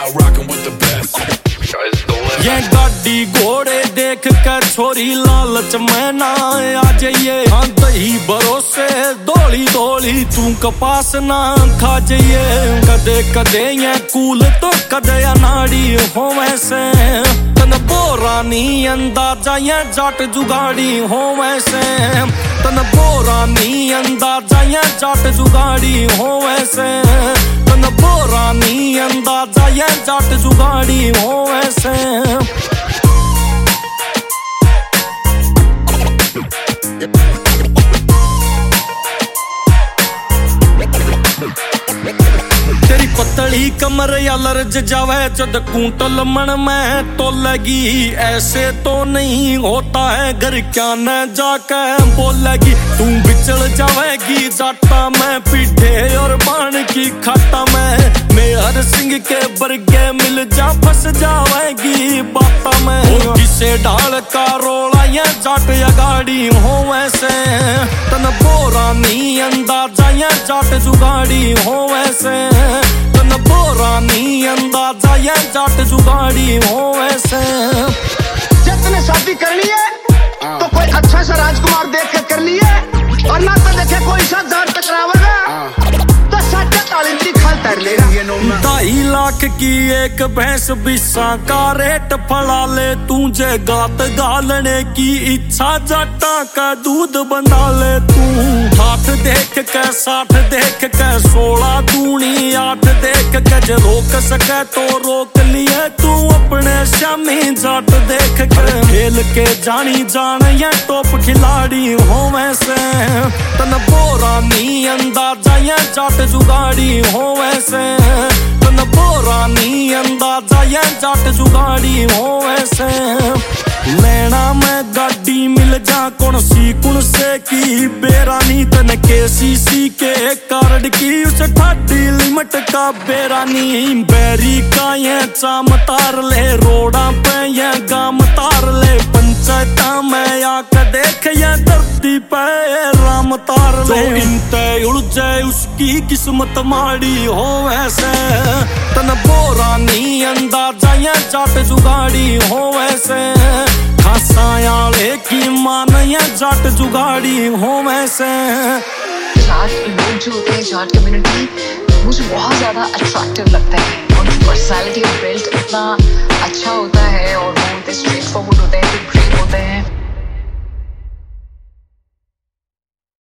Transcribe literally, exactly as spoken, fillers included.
now rocking with the best. ये गाड़ी घोड़े देख कर छोरी लालच में ना आ जाइए, हाँ दही भरोसे दौड़ी दौड़ी तू कपास ना खा जाइए। कदे कदे ये कूल तो कदे अनाड़ी हो वैसे, तन बोरानी अंदाजा ये जाट जुगाड़ी हो वैसे, तन बोरानी अंदाजा ये जाट जुगाड़ी हो वैसे, तन बोरानी अंदाजा ये जाट जुगाड़ी हो वैसे। तेरी पतली कमर या लर्ज जावे जद कुंटल मन में तो लगी, ऐसे तो नहीं होता है घर क्या न जाके बोलेगी। तू बिचल जावेगी जाटा में पीठे और बाण की खाटा में, मेहर सिंह के बरगे मिल जा फंस जावेगी बाटा में। किसे ढाल का रोला ये जाट या गाड़ी हो वैसे, तन बोरानी अंदाजा ये जाट जुगाड़ी हो वैसे, तन बोरानी अंदाजा ये जाट जुगाड़ी हो वैसे। जब तूने शादी करनी है तो कोई अच्छा सा राजकुमार देख के कर लिए, और ना तो देखे कोई सा जाट टकरावेगा तो साढ़े तालिंदी खाल तर लेगा। ढाई लाख की एक भैंस बिस्सा का रेट फड़ा ले, तुझे गात गालने की इच्छा जाटा का दूध बंधा ले। तू हाथ देख के साठ देख के सोलह दूनी आठ देख के जो रोक सके तो रोक लिए, तू अपने श्यामी जाट देख के खेल के जानी जान ये टॉप खिलाड़ी हो वैसे, तन बोरानी अंदाजा ये जाट जुगाड़ी हो वैसे, तन बोरानी अंदाजा ये जाट जुगाड़ी हो वैसे। लेना मैं गाड़ी मिल जा कौन सी कुण से की बेरानी, तन के सी सी के कार्ड की उस ठाडी लिमिट का बेरानी। बैरी का ये चाम तार ले रोड़ा पे ये गाम तार ले, पंचायत में आके देख ये धरती पे राम तार ले। इनते उलझे उसकी किस्मत माड़ी हो वैसे, तन बोरानी अंदाजा ये जाट जुगाड़ी हो वैसे, खासायाले की मान ये जाट जुगाड़ी हो वैसे। जाट लोग जो होते हैं, जाट कम्युनिटी मुझे बहुत ज्यादा अट्रैक्टिव लगता है। उनकी पर्सनालिटी और बिल्ड इतना अच्छा होता है और वो स्ट्रेट फॉरवर्ड होते हैं, ग्रेट होते हैं।